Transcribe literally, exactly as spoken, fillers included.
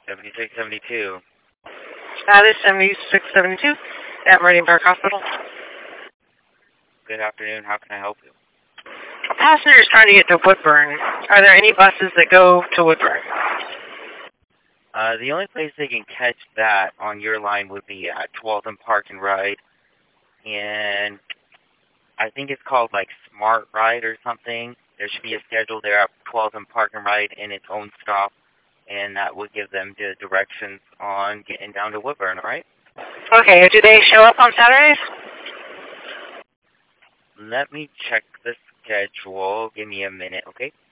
seventy-six seventy-two. That is seventy-six seventy-two at Meridian Park Hospital. Good afternoon. How can I help you? A passenger is trying to get to Woodburn. Are there any buses that go to Woodburn? Uh, the only place they can catch that on your line would be at twelfth and Park and Ride. And I think it's called like Smart Ride or something. There should be a schedule there at twelfth and Park and Ride in its own stop. And that would give them the directions on getting down to Woodburn, all right? Okay, do they show up on Saturdays? Let me check the schedule. Give me a minute, okay?